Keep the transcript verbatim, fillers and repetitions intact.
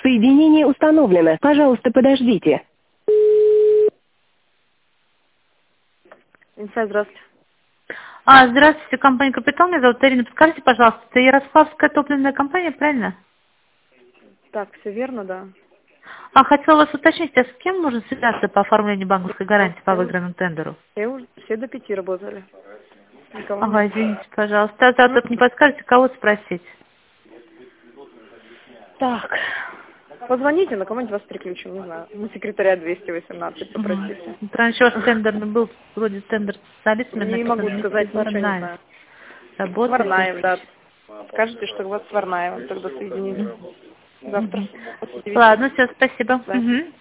Соединение установлено. Пожалуйста, подождите. Инсайд, здравствуйте. А, здравствуйте, компания «Капитал». Меня зовут Ирина. Подскажите, пожалуйста, это Ярославская топливная компания, правильно? Так, все верно, да. А, хотела вас уточнить, а с кем можно связаться по оформлению банковской гарантии по выигранному тендеру? Все уже все до пяти работали. Никого Ага, нет. извините, пожалуйста. А завтра не подскажете, кого спросить? Так, позвоните, на кого-нибудь вас переключим, не знаю. На секретаря двести восемнадцать попросите. Угу. Раньше ваш тендерный был, вроде тендер специалист, Не могу сказать, ничего не знаю. Работаете? Варнаев, да. Скажите, что у вас с Варнаевым, тогда соедините. Завтра. после девяти. Ладно, все, спасибо. Да. Угу.